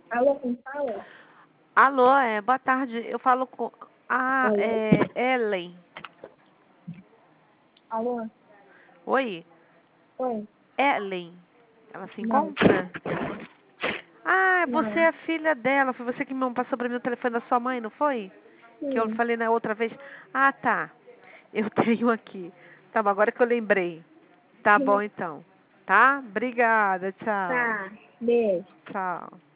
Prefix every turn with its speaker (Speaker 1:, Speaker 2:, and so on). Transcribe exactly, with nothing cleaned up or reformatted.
Speaker 1: Alô, quem fala?
Speaker 2: Alô, é, boa tarde. Eu falo com a
Speaker 1: Alô?
Speaker 2: é, Ellen.
Speaker 1: Alô?
Speaker 2: Oi,
Speaker 1: Oi?
Speaker 2: Ellen. Ela se
Speaker 1: Não.
Speaker 2: encontra? Ah, você é
Speaker 1: Não.
Speaker 2: a filha dela. Foi você que me passou para mim o telefone da sua mãe, não foi? Que eu
Speaker 1: Sim.
Speaker 2: falei na outra vez. Ah, tá. Eu tenho aqui. Tá bom, agora que eu lembrei. Tá bom então. Tá? Obrigada. Tchau.
Speaker 1: Tá. Beijo.
Speaker 2: Tchau.